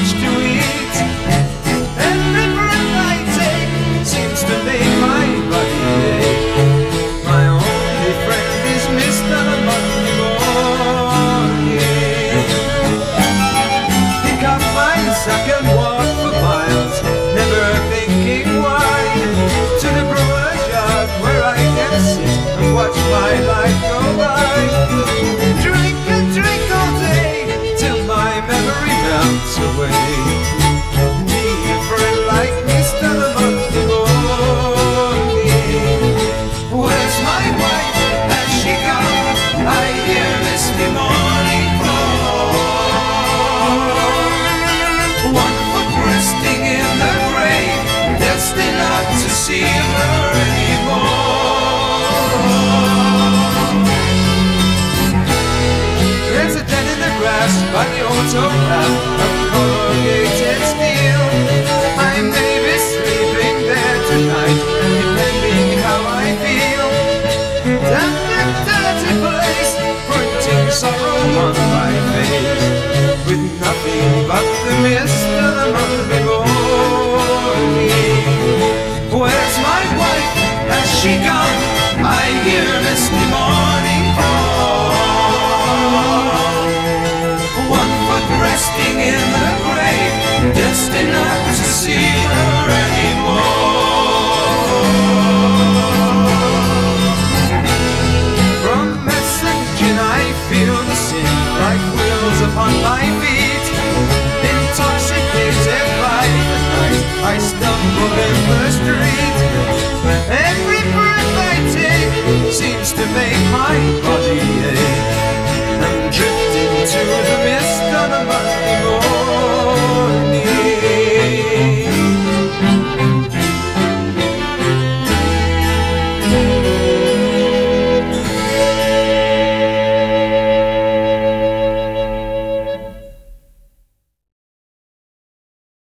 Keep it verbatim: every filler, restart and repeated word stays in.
much to eat. Every breath I take seems to make my body ache. My only friend is Mister Monday morning. Pick up my sack and walk for miles, never thinking why, to the brewer's yard where I can sit and watch my life go by. Drink and drink all day till my memory melts away. Need a friend like Mister Monday morning. Where's my wife? Has she gone? I hear misty morning call. One foot resting in the grave, destined not to see her anymore. There's a den in the grass by the autograph of corrugated steel. I may be sleeping there tonight, depending how I feel. Damn that dirty place, putting sorrow on my face, with nothing but the mist of the Monday morning. Where's my wife? Has she gone? I hear misty morning call. One foot resting in the grave, destined not to see